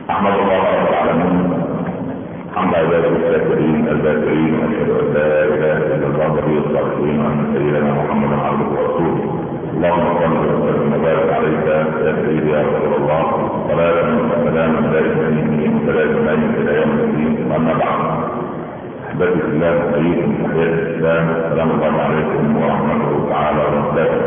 احمد الله رب العالمين حمد عباده الشاكرين الذاكرين، واشهد ان لا اله الا الله ولي الصالحين وان سيدنا محمدا عبده ورسوله. اللهم صل وسلم وبارك عليك يا سيدي يا رسول الله، صلاه وسلاما دائمين متلازمين الى يوم الدين. اما بعد، احبتي في الله، احييكم تحيه الاسلام، السلام الله عليكم ورحمته تعالى وبركاته.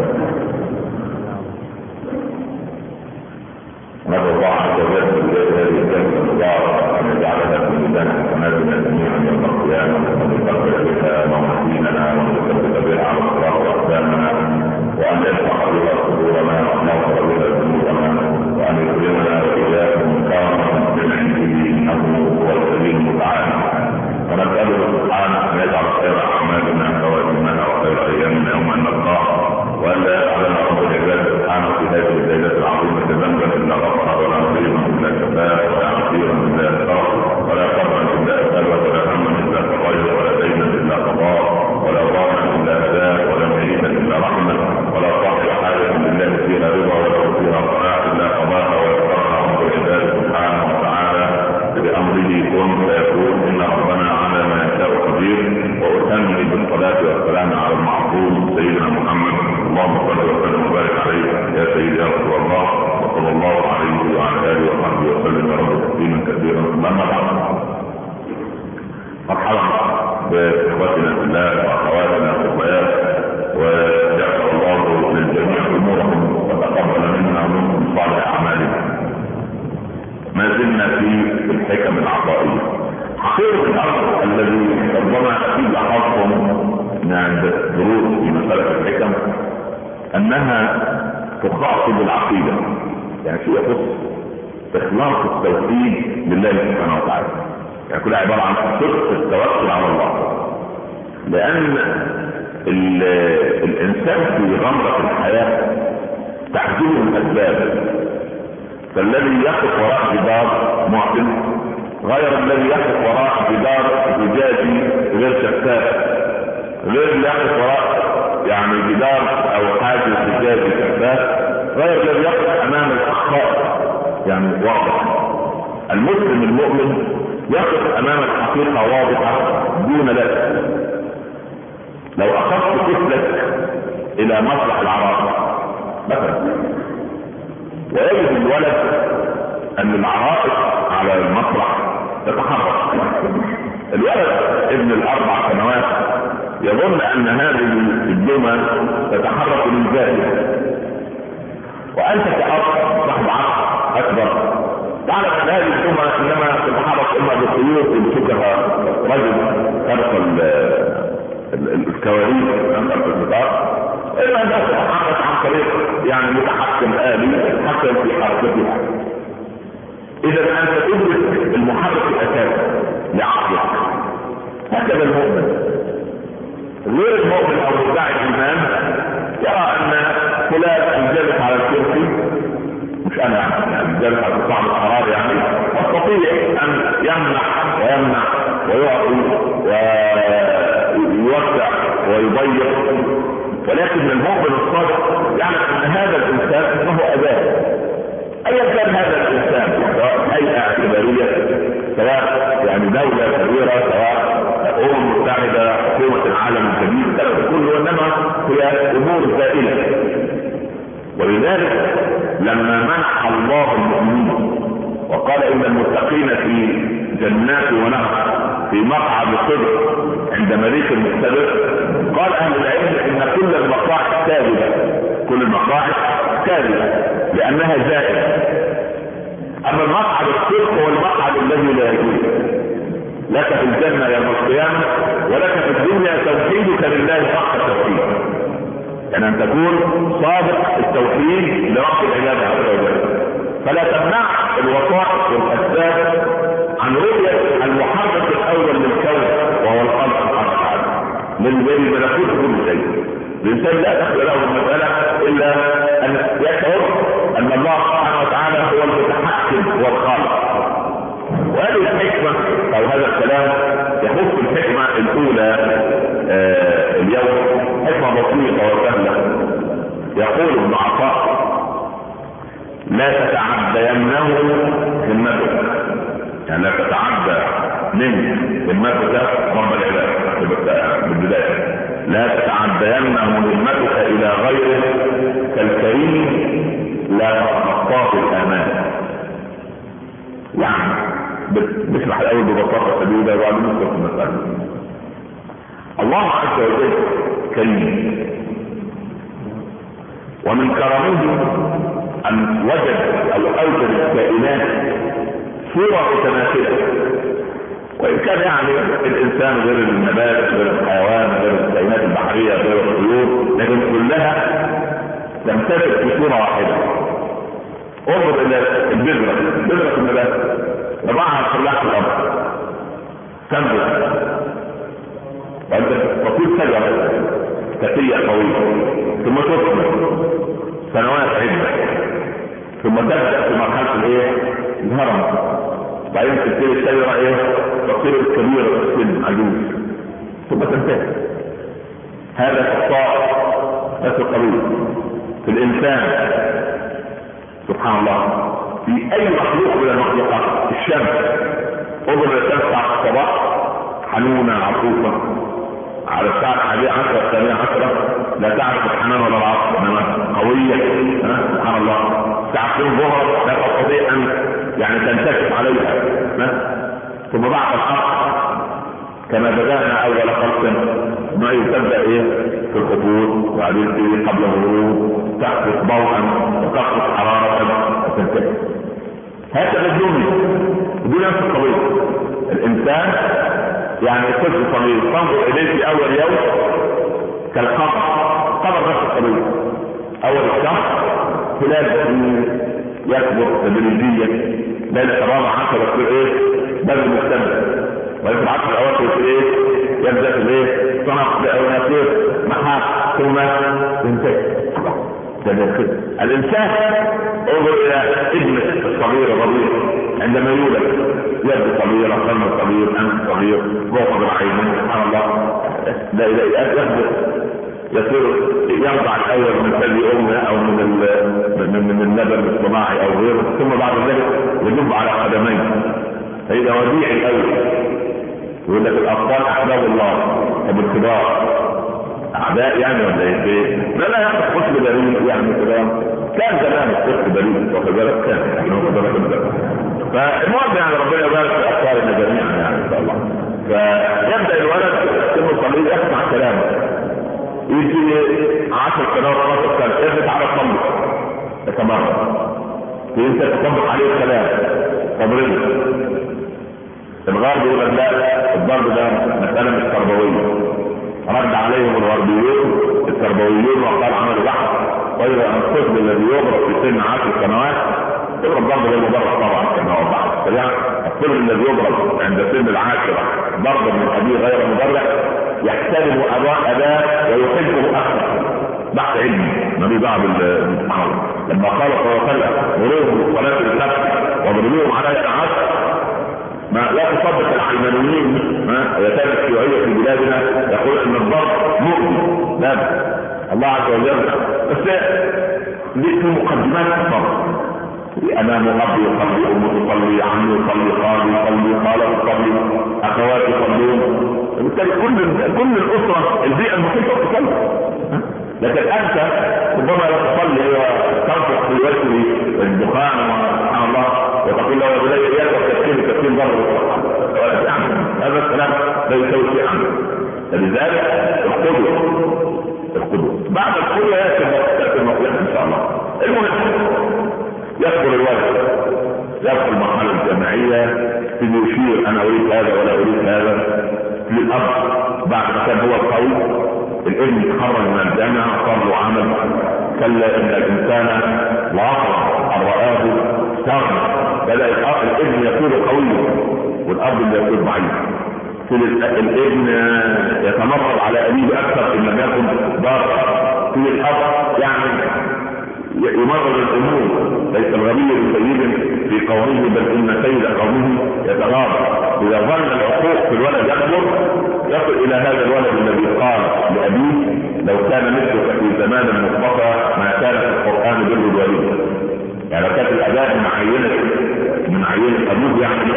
نسأل الله عز وجل هذه الكلمة المباركة أن يجعلها في ميزان حسناتنا جميعا يوم القيامة، وأن يكفر بها موازيننا، وأن يثبت بها على الصراط أقدامنا، وأن يفتح بها صدورنا، وأن يغفر بها ذنوبنا، وأن يكرمنا وإياكم كرما من عنده إنه هو الكريم المتعال. ونسأله سبحانه أن يجعل خير أعمالنا خواتمنا وخير أيامنا يوم أن نلقاه، وأن لا يجعلنا رب العباد سبحانه في هذه الليلة العظيمة ذنبا إلا غفر، ولا عظيما إلا كفاه، ولا عسيرا إلا يسره، ولا كرما إلا أسره، ولا هما إلا فرجه، ولا دينا إلا قضاه، ولا ضاما إلا هداه، ولا مريدا إلا رحمه، ولا صاحب حاجة لله فيها رضا ولا فيها صلاح إلا قضاها ويسرها رب العباد سبحانه وتعالى بأمره كن فيكون. إن ربنا على ما يشاء قدير. وأتمم بالصلاة والسلام على المعصوم سيدنا محمد، اللهم صل وسلم وبارك عليه يا سيدي يا رسول الله، وصلى الله عليه وعلى آله وصحبه وسلم يا رب تسليما كثيرا. أما بعد، مرحبا بإخوتنا في الله وأخواتنا في الحياة، ويسر الله للجميع أمورهم وتقبل منا ومنكم صالح أعمالنا. ما زلنا في الحكم العطائية. حقيقة الأمر الذي ربما أكيد لاحظتم عند دروس في مسألة الحكم أنها تخاطب العقيدة، يعني شيء يخص إخلاص التوحيد لله سبحانه وتعالى، يعني كلها عبارة عن صدق التوكل على الله. لأن الإنسان في غمرة الحياة تحجبه الأسباب، فالذي يقف وراء جدار معتم غير الذي يقف وراء جدار زجاجي غير شفاف، غير اللي يقف وراء يعني جدار او حاجز زجاجي شفاف، غير الذي يقف امام الاخطاء يعني واضح. المسلم المؤمن يقف امام الحقيقه واضحه دون لبس. لو اخذت طفلك الى مسرح العراض مثلا، ويجد الولد ان العرائض على المسرح تتحرك، الولد ابن الاربع سنوات يظن ان هذه الجمل تتحرك للذات، وانت كأب صاحب عقل اكبر تعلم ان هذه الجمل انما تتحرك اما بالخيوط يمسكها رجل خلف الكواليس خلف الستار، اما انها تتحرك عن طريق يعني متحكم آلي يتحكم في حركتها. اذا انت تدرك المحرك الاساسي لعقلك. هكذا المؤمن. غير المؤمن او مدعي الايمان يرى ان فلان جالس على الكرسي، مش انا يعني جالس على صاحب القرار، يعني يستطيع ان يمنع ويعطي ويوسع ويضيق، ولكن المؤمن الصادق يعلم ان هذا الانسان انه اداه. ايا كان هذا الانسان، سواء هيئه اعتباريه، سواء يعني دوله كبيره، سواء متحده، حكومه العالم الكبير، هذا كله انما هي امور زائله. ولذلك لما منح الله المؤمنين وقال ان المتقين في جنات ونهر في مقعد صدق عند مليك مقتدر، قال اهل العلم ان كل المقاعد كاذبه، كل المقاعد كاذبه لانها زائده. اما المقعد الصدق هو المقعد الذي لا يزول، لك في الجنه يوم القيامه، ولك في الدنيا توحيدك لله حق التوحيد، يعني ان تكون صادق التوحيد لرب العباد عز وجل. فلا تمنع الوسائط والاسباب عن رؤيه المحرك الاول للكون وهو الخلق سبحانه وتعالى، للذي ملكوت كل شيء. الانسان لا تخفى له المساله الا ان يشعر ان الله سبحانه وتعالى هو المتحكم والخالق. وهذه الحكمه او هذا الكلام يخص الحكمه الاولى اليوم، حكمه بسيطه وسهله. يقول ابن عطاء: لا تتعدينه همتك يعني لا تتعدى من همتك رب العباد بالبدايه، لا تتعدين مهمتك الى غيره كالكريم لا تتخطاه الامان. يعني بنشرح الاول ببساطه شديده وبعدين ندخل في المساله. الله عز وجل كريم، ومن كرمه ان وجد او اوجد الكائنات صورة متماثلة، وان كان يعني الانسان غير النبات غير الحيوان غير الكائنات البحرية غير الطيور، لكن كلها تمتثل في صورة واحدة. انظر الى بذرة النبات، طبعها الفلاح في الارض تنبت، وانت تطير شجرة كتية قوية ثم تثمر سنوات عدة، ثم تبدأ في مرحلة الايه؟ الهرم، بعدين تبتدي الشجرة ايه؟ تصير الكبيرة في السن عجوز ثم تنتهي. هذا الصائر نفس القبيل في الانسان سبحان الله. في اي مخلوق من المخلوقات، الشمس انظر الشمس على الصباح حنونة عطوفة، على الساعة 11 الثانية عشرة لا تعرف الحنان ولا العطف، انما قوية سبحان الله. الساعة 2 ظهر لا تستطيع ان يعني تنتكس عليها، ثم بعد الحق كما بدأنا اول خلق ما تبدأ ايه؟ في الخطوط، وبعدين في قبل الغروب تحدث ضوءا وتخلق حرارة وتنتكس. هكذا الدنيا دي نفس القضية. الانسان يعني طفل صغير تنظر اليه في اول يوم كالقمر نفس القضية. اول الشهر خلال يكبر تدريجيا، ليلة 14 يصير ايه؟ بدء مستمر، وفي العصر الاواخر يصير ايه؟ يبدا في الايه؟ صنف يصير محاك ثم ينتهي. الانسان انظر الى ابنه الصغير الرضيع عندما يولد، يد صغيره، فم صغير، انف صغير، بوق العين، سبحان الله. لا يكبر يصير يرضع الاول من ثدي امه او من اللبن الصناعي او غيره، ثم بعد ذلك يدب على قدميه، فاذا وديع الاول. يقول لك الاطفال احباب الله وبالكبار اعداء يعني ولا ايه؟ لا ياخذ طفل بريء يعني كده. كان زمان الطفل بريء واخد بالك، كان فالمهم يعني ربنا يبارك في اطفالنا جميعا يعني ان شاء الله. فيبدا الولد سنه صغير يسمع كلامه، يجي 10 سنوات 12 سنه يبدا على الصمت يتمرن، انت تطبق عليه الكلام تمرين. الغرب يقول لك لا، الضرب ده مساله مش تربويه. رد عليهم الغربيون التربويون وقال عملوا بحث طيب ان الطفل الذي يضرب في سن 10 سنوات يضرب ضرب غير مبرر طبعا كما هو بحث، يعني الطفل الذي يضرب عند سن 10 ضربا من ابيه غير مبرر يحترم اباه ويحبه اكثر. بحث علمي ما دعوه بالسبحان. لما قال صلى الله عليه وسلم مرورهم بالصلاه السبت واضربوهم عليها 10، ما لا تصدق العلمانيين يتابع الشيوعية في بلادنا يقول ان الضرب مؤذي. لا، الله عز وجل بس ليه في مقدمات الضرب. انا مؤبي يصلي، امي تصلي، عمي يصلي، خالي يصلي، خاله تصلي، اخواتي يصلون، وبالتالي كل الاسره البيئه المحيطه تصلي. لكن انت ربما لا تصلي وتنفخ في وجهه الدخان سبحان الله وتقول له يا بني اياك وتكفير ضرر، يعني هذا الكلام لا يسوي شيء عنه. فلذلك القدوة بعد القدوة ياتي المصلحة ان شاء الله. المهم يدخل الولد، يدخل المرحلة الجامعية، يشير انا اريد هذا ولا اريد هذا للاب. بعد ما كان هو القوي الابن يتخرج من الجامعة صار له عمل، كلا ان الانسان لا يقرأ ان رآه استغنى. بدأ الابن يكون قويا والاب اللي يكون ضعيف. الابن يتمرد على ابيه اكثر ان لم يكن ضارا. في الاب يعني يمرر الامور، ليس الغبي سيد في قومه بل ان سيد قومه يتغاضى. اذا ظن العقوق في الولد يكبر يصل الى هذا الولد الذي قال لابيه لو كان مثلك في زمان المصطفى ما كان في القران بر الوالد. يعني كانت الاداء من عينه ابوه، يعني احنا نقول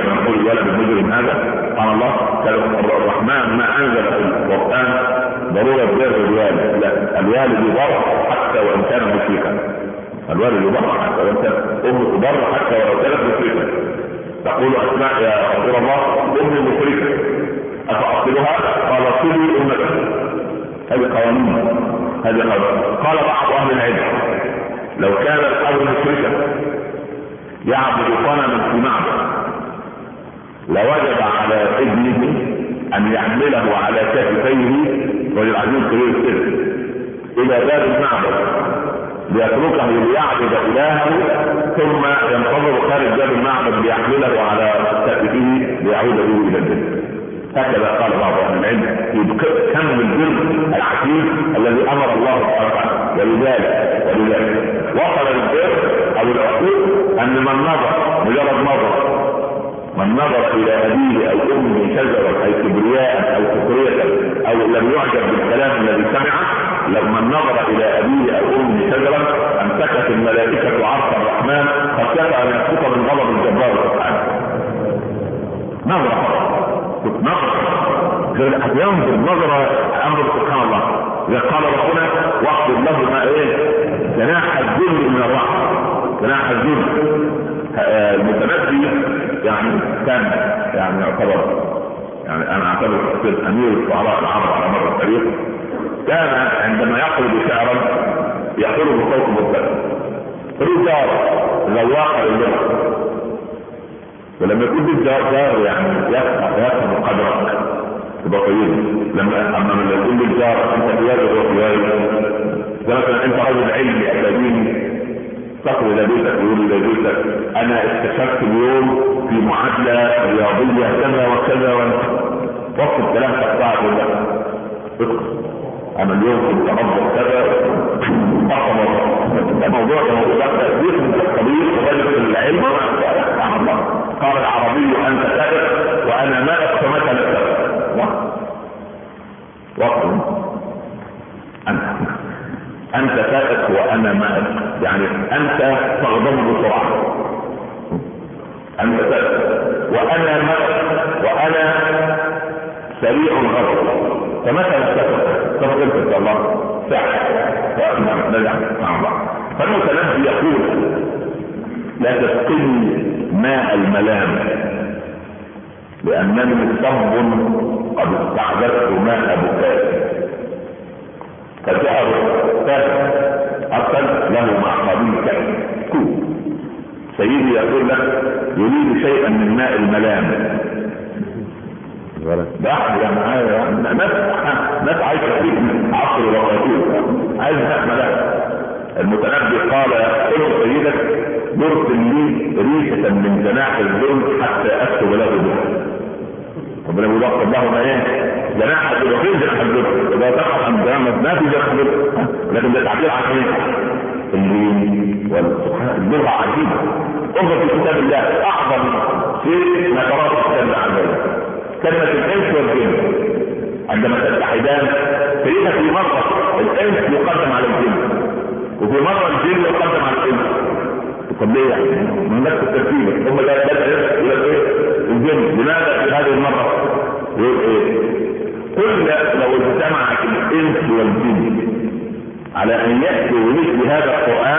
الولد المجرم هذا. قال الله الرحمن ما انزل في القران ضروره بر الوالد، لا، الوالد يبر حتى وان كان مشركا. الوالد يبر حتى وان كان امه تبر حتى ولو كانت مشركا. تقول اسماء يا رسول الله امي مشركه افاقتلها؟ قال صلي امك. هذه قوانين، هذه قوانين. قال بعض اهل العلم لو كان الاب مشركا يعبد صنما في معبد لوجب على ابنه ان يحمله على كتفيه رجل عزيز كبير السن الى باب المعبد ليتركه ليعبد الهه، ثم ينتظر خارج باب المعبد ليحمله على كتفه ليعود به الى البيت. هكذا قال بعض اهل العلم في كم البر العجيب الذي امر الله سبحانه وتعالى. ولذلك وصل البر او العقوق ان من نظر مجرد من نظر الى ابيه او امه شجرا او كبرياء او سخريه او لم يعجب بالكلام الذي سمعه، لما نظر الى ابيه او امه شجرا امسكت الملائكه عرش الرحمن خشيه ان يسقط من غضب الجبار سبحانه. نظره ينظر نظره امر سبحان الله. اذا قال ربنا واخفض له ما جناح الذل من الرحمه، جناح الذل. المتنبي يعني كان يعتبر انا اعتبر امير الشعراء العرب على مر التاريخ. كان عندما يقول شعرا يقول بصوت مرتفع رجال ذواق اللغه، ولما يكون بالجار يفهم قدرك تبقى طيب. اما يقول بالجار انت بياجر وبياجر مثلا انت رجل علمي اكاديمي تقول الى بيتك يقول الى بيتك انا اكتشفت اليوم في معادله رياضيه كذا وكذا وقت الكلام تقطعه ولا انا اليوم كنت افضل كذا الموضوع تأثير من الطبيب وغير العلم. قال العربي انت سائق وانا مائق فمثل السائق. وقت انت سائق وانا مائق، يعني انت تغضب بسرعه، انت سائق وانا مائق وانا سريع الغضب فمثل السائق. تفضلت ان شاء الله ساعه فالمتنبي يقول لا تسقني ماء الملام لانني صب قد استعددت ماء بكائي. فجاء ارسل له مع قبيل كوب سيدي يقول لك يريد شيئا من ماء الملام. ناس عايشه في عصر الوقتين عايز ماء ملام. المتنبي قال قل سيدك يرسل لي ريشة من جناح الذل حتى اكتب له به. ربنا يقول لهم جناح الذل. فين جناح الذل؟ اذا تقع عن جناح ما في جناح الذل، لكن ده تعبير عن اللين والسبحان. اللغه عجيبه. انظر في كتاب الله اعظم شيء نقراه في كتاب الله عز وجل كلمه الانس والجن عندما تتحدان. في مره الانس يقدم على الجن وفي مرة الجن يقدم على الانس. طب ليه يعني؟ من نفس الترتيب هم لا يقول الجن. لماذا في هذه المرة يقول كل لو اجتمعت الانس والجن على ان يأتوا مثل هذا القرآن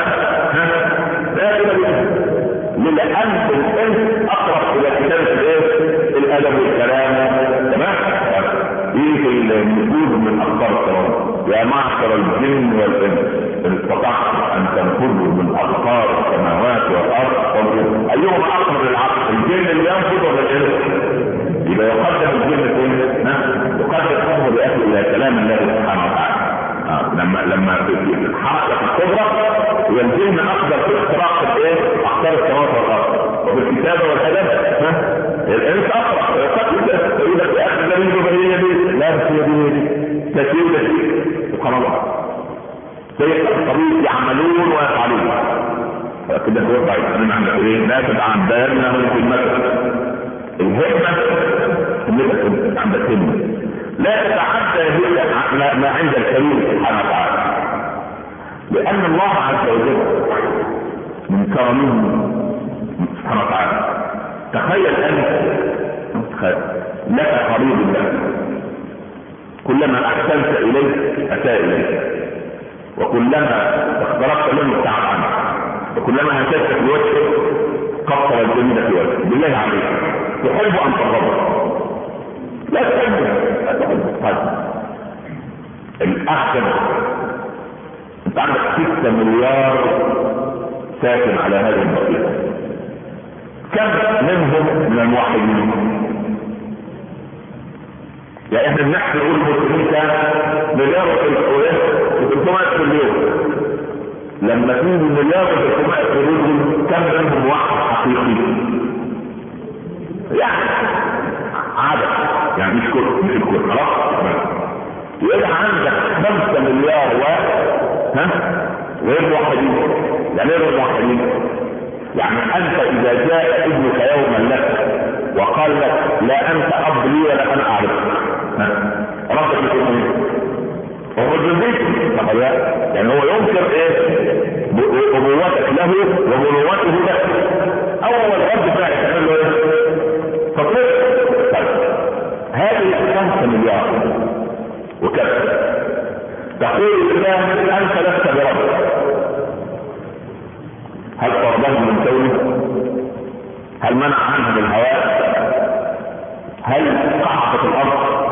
لا يمكن، لأن الانس اقرب الى كتابة الادب والكلام. تمام؟ يجي النفوذ من اخبار الكرام يا معشر الجن والانس ان استطعتم ان تنفذوا من اقطار السماوات والارض ايهما اقرب للعقل؟ الجن اللي ينفذ ولا الانس؟ يبقى يقدم الجن فين؟ يقدم امه باهل الى كلام الله سبحانه وتعالى. لما في الحركه الكبرى هي الجن اقدر في اختراق اقطار السماوات والارض، وفي الكتابه والادب الانس اقرب. يقول لك يا اخي ده منه هي دي، لا بس هي دي تسويه سبحان الله. زي الطبيب يعملون ويفعلون كده هو ضعيف. انا عندك لا تدع عن بالنا في المثل الهمه اللي عندك همه لا تتعدى ما عند الكريم سبحانه وتعالى، لان الله عز وجل من كرمه سبحانه وتعالى. تخيل ان لك قريب لك، كلما احسنت اليه اساء اليك، وكلما اقتربت منه ابتعد عنك، وكلما هتفت في وجهه قصر الجميل في وجهه. بالله عليك تحب ان تغضب؟ لا تحب. طيب الاحسن انت عندك 6 مليار ساكن على هذه البقيه، كم منهم من الموحدين؟ يعني احنا بنحكي نقول المسلمين كان مليار و300 مليون، لما تيجي مليار و300 مليون كم منهم موحد حقيقي؟ يعني عدد، يعني مش الكل خلاص. يبقى عندك 5 مليار غير موحدين. يعني ايه غير موحدين؟ يعني انت اذا جاء ابنك يوما لك وقال لك لا انت اب لي ولا انا اعرفك، ردك يكون ايه؟ هو جزيك. يعني هو ينكر ايه؟ ابوتك له وبنوته لك. اول رد فعل تعمل له ايه؟ تطلق. هذه 5 مليار وكذا تقول الإله أنت لست برب، هل طردهم من كونه؟ هل منع عنهم الهواء؟ هل قحطت الأرض؟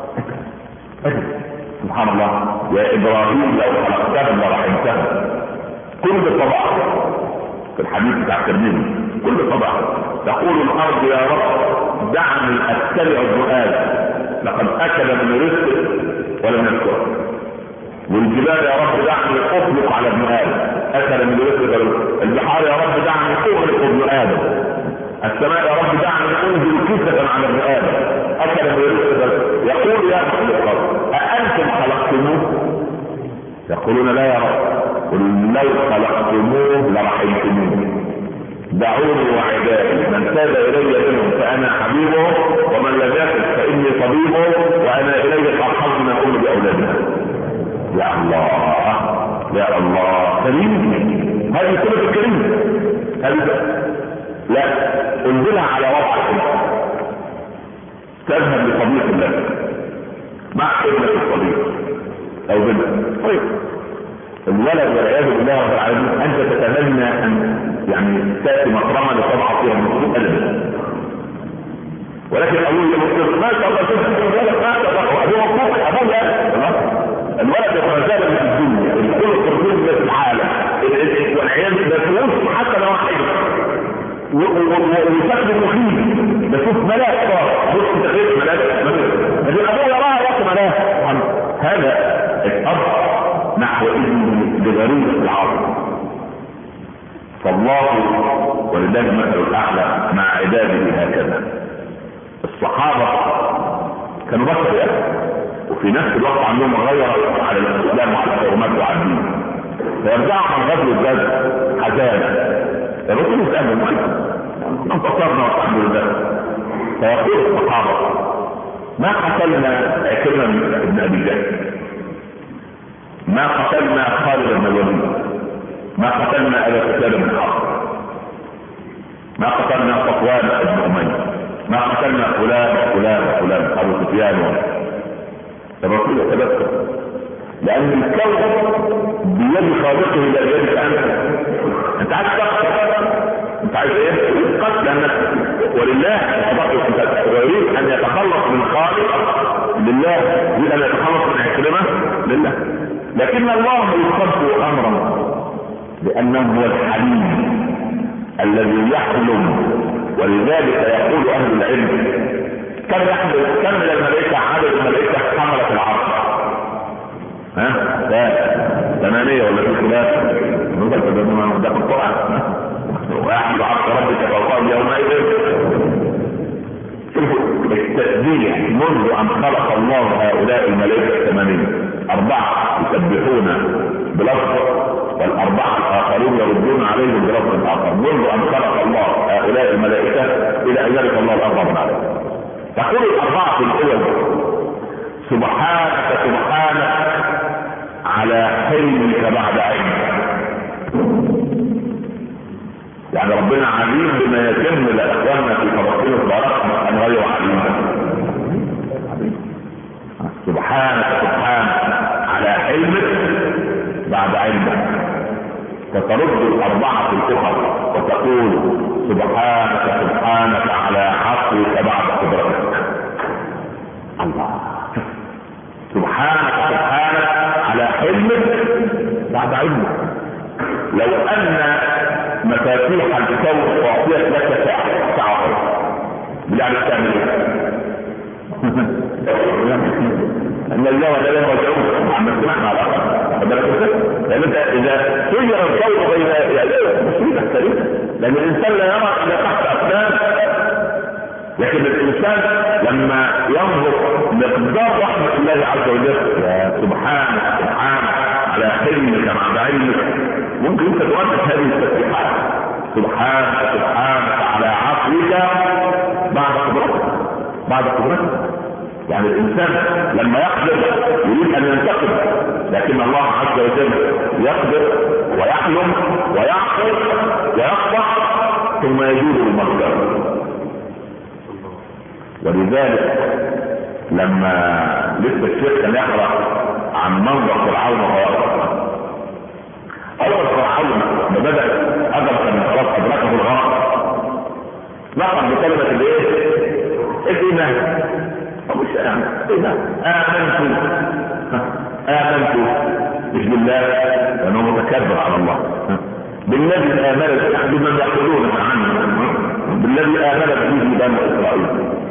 سبحان الله. يا إبراهيم لو خلقتهم ورحمتهم كل طبع في الحديث بتاع الترمذي، كل طبع تقول الأرض يا رب دعني أتبع ابن آدم لقد أكل من رزقه ولم يذكره، والجبال يا رب دعني اطلق على ابن ادم اكل من رزق، البحار يا رب دعني اغرق ابن ادم، السماء يا رب دعني انزل كسفا على ابن ادم اكل من رزق. يقول يا خلق اانتم خلقتموه؟ يقولون لا يا رب. قل لو خلقتموه لرحمتموه، دعوني وعبادي من تاب الي منهم فانا حبيبه ومن لم يكن فاني طبيبه وانا اليه فارحمت من اقول باولادنا. يا الله يا الله كريم. هذه كلمة الكريم هذه لا انزلها على وضعك. تذهب لصديق الله مع ابنك الصديق او بنت، طيب الولد والعياذ بالله رب العالمين انت تتمنى ان يعني تاتي مكرمه لتضع فيها المخلوق ابدا، ولكن اقول للمسلم ما شاء الله شوف الولد ما شاء الله هو مطلق ابوه الولد يتنزل من الدنيا الكل التربيه في العالم والعيال بفلوس حتى لو واحد وشكل مخيف بشوف ملاك صار بص تغير ملاك لكن ابوه يراها وقت ملاك. هذا الاب نحو ابنه بغريزه العظم. فالله ولله المثل الاعلى مع عباده هكذا. الصحابه كانوا بشر يعني، وفي نفس الوقت عندهم غير على الاسلام وعلى الحرمات وعلى الدين، فيرجعوا عن غزو بدر حزانا. الرسول يسأل انتصرنا والحمد لله. فيقول الصحابه ما قتلنا عكرمة بن ابي جهل، ما قتلنا خالد بن الوليد، ما قتلنا ابا سفيان بن حرب، ما قتلنا صفوان بن اميه، ما قتلنا فلان وفلان وفلان ابو سفيان. الرسول يتذكر لان الكون بيد خالقه لا بيدك انت عايز تقتل، انت عايز ايه؟ قتل لانك ولله يريد ان يتخلص من خالق لله، يريد ان يتخلص من عكرمة لله، لكن الله يقدر امرا لانه هو الحليم الذي يحلم. ولذلك يقول اهل العلم كم من الملائكة عدد الملائكة حملة العرش؟ 8 ولا 3 ده في القرآن. واحد عرش ربك فوقهم يومئذ. شوفوا التسبيح منذ ان خلق الله هؤلاء الملائكة 4 يسبحون بلفظ والأربعة الآخرون يردون عليهم بلفظ آخر. منذ ان خلق الله هؤلاء الملائكة الى ان يرث الله الارض من عليهم. تقول الأربعة في الأول سبحانك سبحانك على حلمك بعد علمك. يعني ربنا عليم بما يتم لإخواننا في فلسطين الضرر أن غير عليم. سبحانك سبحانك على حلمك بعد علمك، فترد الأربعة الأخرى وتقول سبحانك سبحانك على عفوك بعد قدرتك. الله، سبحانك سبحانك على حلمك بعد علمك. لو أن مفاتيح الكون أعطيت لك ساعة بالله تعمل ايه؟ ان الله ولا يرجعون عما سمعنا على لان انت اذا سير القول بين يديه مصيبه كبيره، لان الانسان لا يرى الا تحت اقدام، لكن الانسان لما ينظر مقدار رحمه الله عز وجل، يا سبحانك سبحانك على حلمك مع علمك، ممكن انت تردد هذه التسبيحات سبحانك سبحانك على عفوك بعد قدرتك. يعني الانسان لما يقدر يريد ان ينتقم، لكن الله عز وجل يقدر ويحلم ويعقل ويقطع ثم يجود المغفرة. ولذلك لما لسه الشيخ كان يقرا عن منظر فرعون اول فرعون ما بدا ادرك ان خلاص ادركه الغرق، نقل بكلمه الايه؟ الايمان. مش آمنت مش بالله لأنه متكبر على الله، بالذي آمنت بمن يقولون عنه، بالذي آمنت به بنو إسرائيل.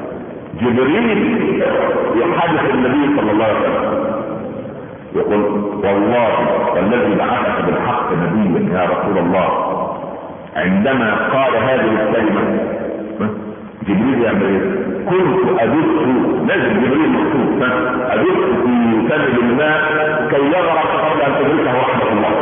جبريل يحدث النبي صلى الله عليه وسلم يقول والله والذي بعثك بالحق نبيا يا رسول الله، عندما قال هذه الكلمة جبريل يعمل ايه؟ كنت ادس، لازم جبريل مكتوب ادس في سبب الماء كي يغرق قبل ان تدركه رحمه الله.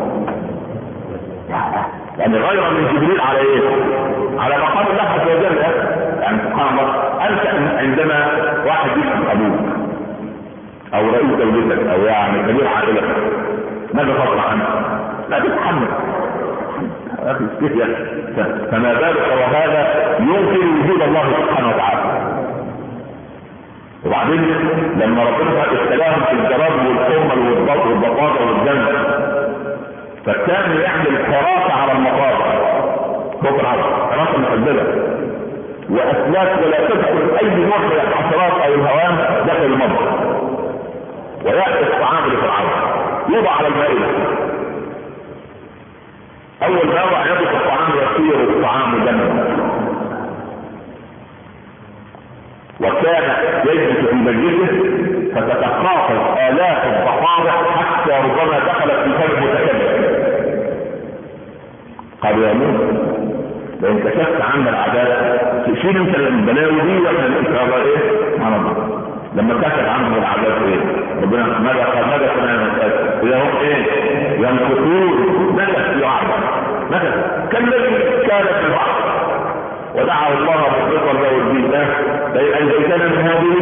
يعني غير من جبريل على ايه؟ على مقام الله عز وجل. يعني سبحان الله، انت عندما واحد يسال ابوك او رئيس دولتك او يعني كبير عائلتك ماذا تطلع عنه؟ لا تتحمل اخي استهيا، فما بالك وهذا ينكر وجود الله سبحانه وتعالى. وبعدين لما ربنا ابتلاهم في الجراد والحمل والبطاطا والجنب، فكان يعمل حراسه على المطار فوق الارض، حراسه محدده واسلاك ولا تدخل اي نوع من الحشرات او الهوام داخل المطبخ، وياتي الطعام لفرعون يوضع على المائده. اول ما يضع يده الطعام يصير الطعام دما، وكان يجلس في مجلسه فتتقاطع الاف الضفادع حتى ربما دخلت في فم متكبر. قال يا موسى لو كشفت عنا العذاب شيل انت البلاوي دي واحنا نقرا ايه على الله. لما كشف عنهم العذاب ايه؟ ربنا ماذا قال؟ ماذا كنا نسال؟ اذا هم ايه؟ ينفقون نفس يعلم مثلا كالذي كان في البحر ودعا الله مخلصا له الدين لئن انجيتنا من هذه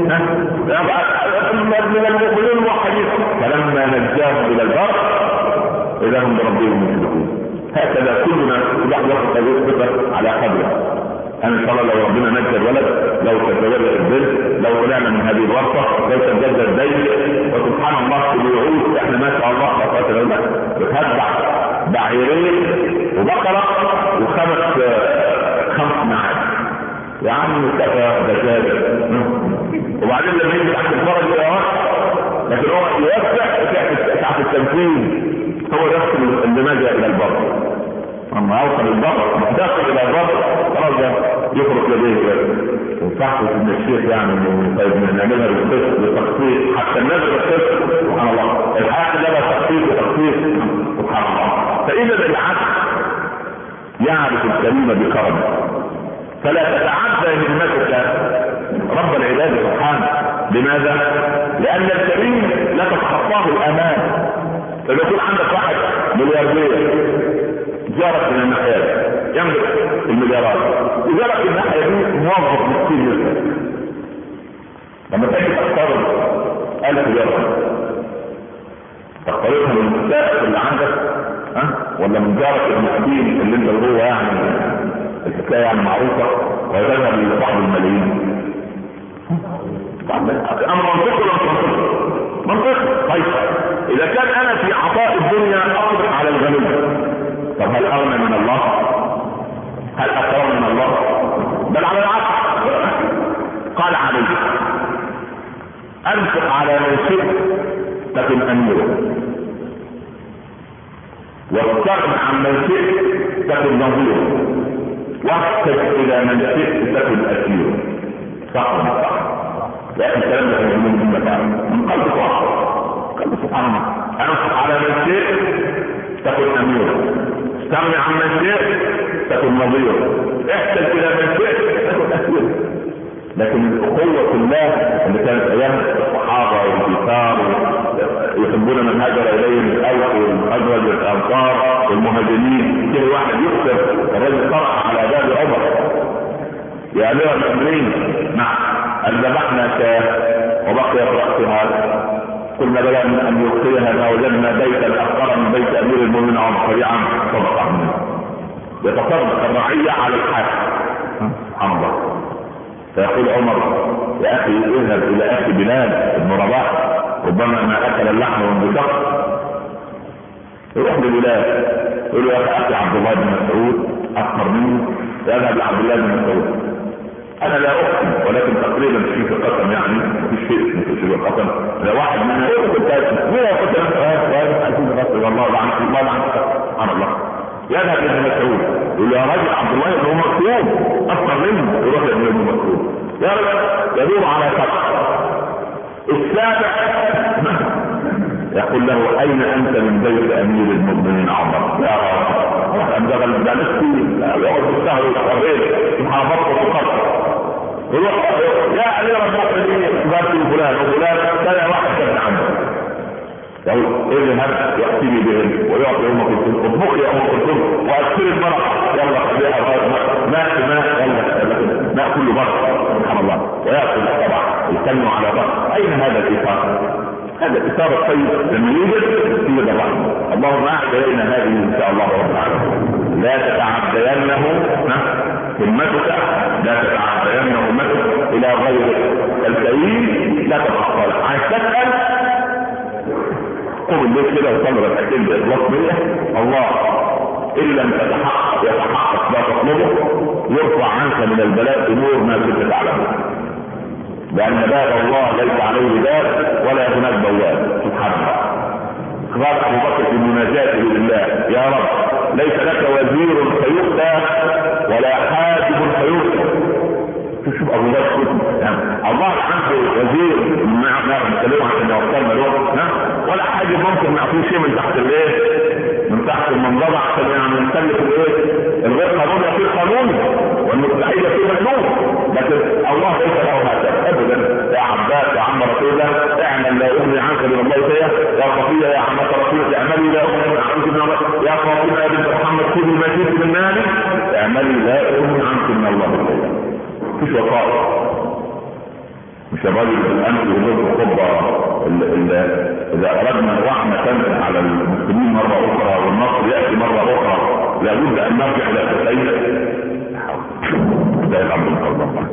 من المؤمنين الموحدين فلما نجاهم الى البر اذا هم بربهم يشركون. هكذا كلنا يحضر هذه الصفه على قدره. ان شاء الله لو ربنا نجى الولد، لو تزوج البنت، لو طلعنا من هذه الورطه، لو تجدد الدين، وسبحان الله الوعود احنا ما شاء الله خطوات الاولاد بتتبع بعيرين وبقره خمس معاد يا عم كفى دجاجه. وبعدين لما يجي تحت الفرج لكن هو يوسع ساعه التنفيذ، هو يدخل النماذج الى البر. اما اوصل البر داخل الى البر خلاص يخرج لديه وتحت ان الشيخ يعني طيب نعملها بالتخطيط حتى الناس بالتخطيط. سبحان الله الحياه لها تخطيط وتخطيط سبحان الله. فاذا العبد يعرف الكريم بكرمه فلا تتعدى همتك رب العباد سبحانه. لماذا؟ لان الكريم لا تتخطاه الامان. لما يكون عندك واحد ملياردير جارك من الناحيه يملك المليارات وجارك الناحيه دي موظف مسكين جدا، لما تيجي تقترض 1000 درهم تقترضها من المستثمر اللي عندك ولا من جارك المسكين اللي انت هو يعني الحكايه يعني معروفه ويذهب لصاحب الملايين؟ أمر منطقي ولا منطقي؟ منطقي. طيب إذا كان أنا في عطاء الدنيا أقدر على الغني، طب هل أغنى من الله؟ هل أكرم من الله؟ بل على العكس. قال عليه: أنفق على من شئت تكن أميرا، واستغن عن من شئت تكن نظيرا، واحتج إلى من شئت تكن أسيرا. صح ولا صح؟ لكن الكلام ده من قلبك واحد. قلب سبحان الله. أنفق على من شئت تكن أميرا، استغن عن من شئت تكن نظيرا، احتج إلى من شئت تكن أسيرا. لكن الأخوة الله اللي كانت أيام الصحابة والإيثار يحبون من هاجر إليهم الأوس والخزرج والأنصار والمهاجرين، كل واحد يكتب. الرجل طرح على باب عمر: يا أمير المؤمنين، نعم، أن ذبحنا شاة وبقي رأسها، قلنا بلا من أن يلقيها ما وجدنا بيتا أفقر من بيت أمير المؤمنين عمر سريعا صدق عنه. يتصرف الرعية على الحاكم. سبحان الله. فيقول عمر: يا أخي اذهب إلى أخي بلال بن رباح، ربما ما أكل اللحم منذ شهر. يروح لبلال يقول له: يا أخي عبد الله بن مسعود أكثر مني. يذهب لعبد الله بن مسعود: أنا لا أحسن، ولكن تقريبا في قسم، يعني في شيء في القسم. لا واحد مننا يقول: مين قسم؟ الله عنك، الله عنك، سبحان الله. يذهب لابن مسعود يقول له: يا رجل عبد الله بن مسعود أكثر منه. يروح لابن مسعود: يا رجل، يدور على سبع. السابع يقول له: أين أنت من بيت أمير المؤمنين عمر؟ يا رب، أنزل ده نفسي يقعد بالسهر والغير محافظة وقطر. يروح: يا أمير المؤمنين بارك فلان وفلان كان واحد كان عنده. يقول: اذهب يأتيني بهم ويعطي أم كلثوم، اطبخ يا أم كلثوم وأكثر المرق، يلا خليها ماء يلا ماء كله مرق. سبحان الله. ويأكل طبعا يسموا على ضغط. أين هذا الإثار؟ هذا الإثار الطيب لما يوجد في الرحمة. اللهم أعد إلينا هذه إن شاء الله رب العالمين. لا تتعدينه همتك، لا تتعدينه همتك إلى غيرك. الكريم لا تتعطل. عايز تسأل قم الليل كده وصلي ركعتين بإخلاص نية. الله إن لم يتحقق لا تطلبه، يرفع عنك من البلاء أمور ما كنت تعلمه، لأن باب الله ليس عليه باب ولا هناك بواب. سبحان الله. قال أبو بكر في مناجاته لله: يا رب، ليس لك وزير فيؤتى ولا حاجب فيؤتى. شوف أبو بكر، الله عنده وزير نتكلم عن انه وصلنا له، ولا حاجه ممكن نعطيه شيء من تحت الايه، من تحت المنظمه، عشان يعني نسلك الايه الغير قانوني في قانون والمستحيل في مجنون. لكن الله ليس له هذا ابدا. يا عباس يا عم رسول الله اعمل لا يغني عنك من الله شيئا، يا صفيه يا عمه رسولك اعملي لا يغني عنك من الله، يا فاطمه يا بنت محمد خذي ما شئت من مالي اعملي لا يغني عنك من الله شيئا. مفيش وقائع. مش الراجل الان في وجود الخطبه اذا اردنا الرحمه تنزل على المسلمين مره اخرى والنصر ياتي مره اخرى لابد ان نرجع الى التسعيد. ده الامر ان شاء الله.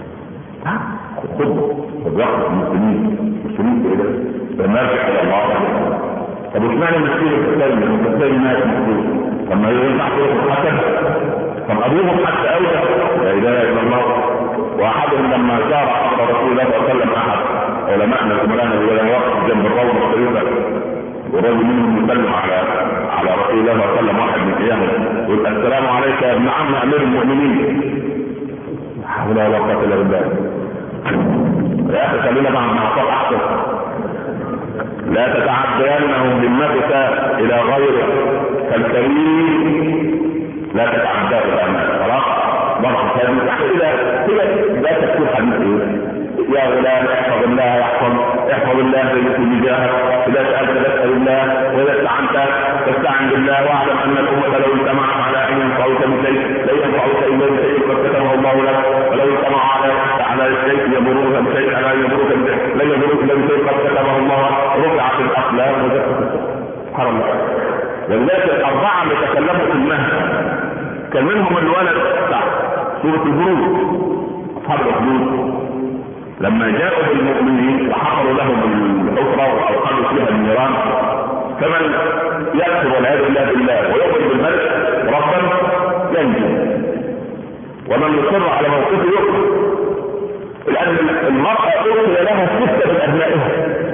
خطبه وبياخد المسلمين في ايه؟ نرجع الى الله. طب اشمعنى المسلمين التسليم ناس مسلمين؟ طب ما ينفع تروح حسن؟ طب ابوهم حتى اولى. لا اله الا الله. واحدهم لما زار حضر رسول الله صلى الله عليه وسلم احد علماءنا زملائنا ولا وقت جنب الروضه الشريفه، ورجل منهم يسلم على رسول الله صلى الله عليه وسلم، واحد من ايامه يقول: السلام عليك يا ابن عم امير المؤمنين. لا حول ولا قوه الا بالله. يا اخي خلينا مع معطاء احسن. لا تتعدينهم همتك الى غيرك، فالكريم لا تتعداه الامال. خلاص برضه كده لا تكون حديث يا غلام احفظ الله احفظ الله في وجاهك، اذا سالت تسال الله، واذا استعنت تستعن بالله، واعلم ان الامه لو اجتمعت على ان ينفعوك بشيء لا ينفعوك الا بشيء قد كتبه الله لك، ولو اجتمعوا على شيء يمرون بشيء لا يمرون لا يمرون الا بشيء قد كتبه الله، رفعت الاقلام وجفت. سبحان الله. ولذلك الاربعه اللي تكلموا في المهد كان منهم الولد بتاع سوره البروج، اصحاب الحدود، لما جاءوا بالمؤمنين وحفروا لهم الحفرة او قالوا فيها النيران، فمن يكفر والعياذ بالله بالله ويؤمن بالملك ربا ينجو، ومن يصر على موقفه يكفر. لان المرأة ارسل لها 6 من ابنائها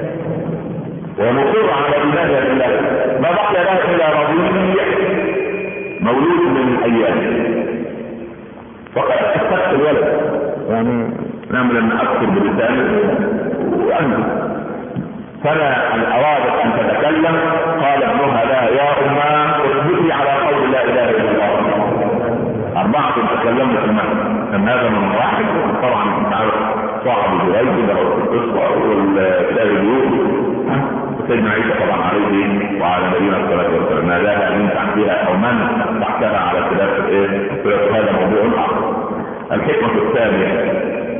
ومصر على ايمانها بالله، ما بقي لها الا رضيع مولود من ايام، فقد استخدم الولد يعني نعمل ان اكثر بلسانه وانزل. فانا ان ارادت ان تتكلم قال ابنها لا يا امه اثبتي على قول لا اله الا الله. 4 تكلموا في المهد، كان هذا من واحد طبعا انت عارف صاحب الجوائز او القصه والتاريخ سيدنا عيسى طبعا عليه وعلى نبينا الصلاه والسلام ناداها من تحتها او من تحتها على خلاف هذا موضوع اخر. الحكمه الثانيه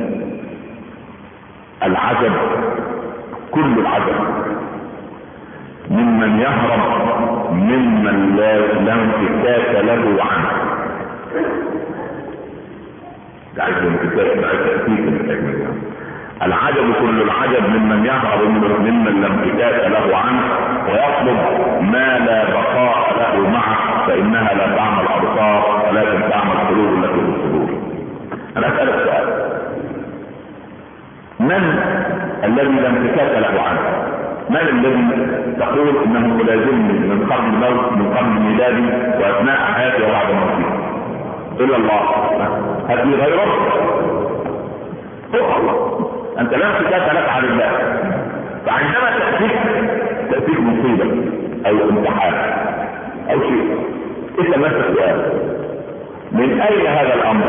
العجب، كل العجب ممن يهرب ممن لا انفكاك له عنه. عايز انفكاك عايز تأثير العجب، كل العجب ممن يهرب ممن لا انفكاك له عنه ويطلب ما لا بقاء له معه، فإنها لا تعمى الأبصار ولكن تعمى القلوب التي في الصدور. أنا أسألك سؤال، من الذي لا انفكاك له عنه؟ من الذي تقول انه ملازمني من قبل الموت من قبل ميلادي واثناء حياتي وبعد موتي؟ الا الله. هذه غيره هو الله. انت لا انفكاك لك عن الله، فعندما تأتيك مصيبة او امتحان او شيء انت ما تسأل من اين هذا الامر؟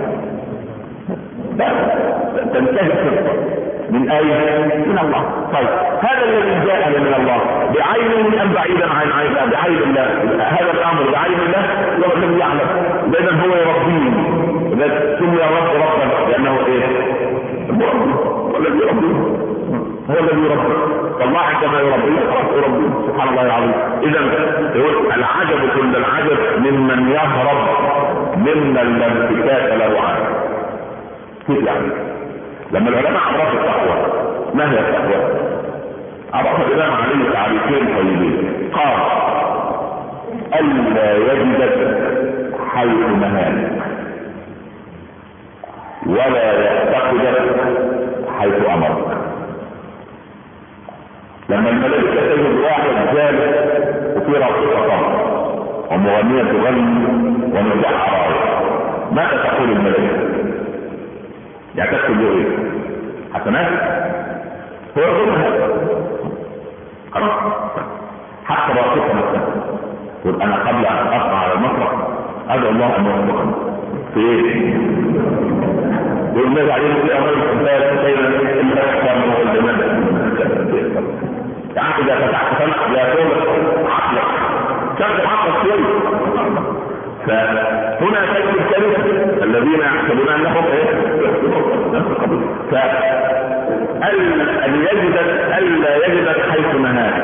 تنتهي القصة من اين؟ من الله. طيب هذا الذي جاء من الله بعينه ام بعيدا عن عين؟ بعين الله. هذا الامر بعين الله هو الذي يعلم، اذا هو يربيه، اذا سمي رب ربا لانه ايه؟ هو الذي يربيه، هو الذي يربيه. فالله عندما يربيه يربيه سبحان الله العظيم. اذا العجب كل العجب ممن يهرب ممن لا انفكاك له عنه. كيف يعني؟ لما العلماء عرفوا التقوى، ما هي التقوى؟ عرف الامام علي تعريفين طيبين، قال الا يجدك حيث نهاك ولا يعتقدك حيث امرك. لما الملائكه تجد واحد جالس وفي رقصه صمت ومغنيه تغني ونزاع عرايا، ماذا تقول الملائكه؟ يعني تكتب له ايه؟ حسنات؟ هو يقولها خلاص حتى راقصه نفسها يقول انا قبل ان اطلع على المسرح ادعو الله ان يوفقني في ايه؟ يقول النبي عليه الصلاه والسلام خيرا الا احسن من الجمال. يعني اذا فتحت سمع لا تغلق عقلك، تغلق عقلك شويه. فهنا تجد الكلمه الذين يحسبون انهم ايه؟ ألا يجدك حيث